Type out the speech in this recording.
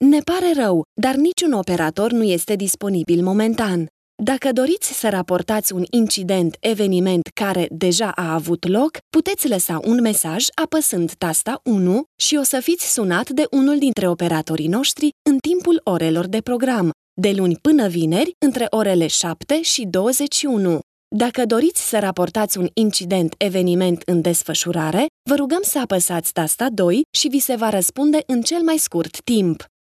Ne pare rău, dar niciun operator nu este disponibil momentan. Dacă doriți să raportați un incident, eveniment care deja a avut loc, puteți lăsa un mesaj apăsând tasta 1 și o să fiți sunat de unul dintre operatorii noștri în timpul orelor de program, de luni până vineri, între orele 7 și 21. Dacă doriți să raportați un incident, eveniment în desfășurare, vă rugăm să apăsați tasta 2 și vi se va răspunde în cel mai scurt timp.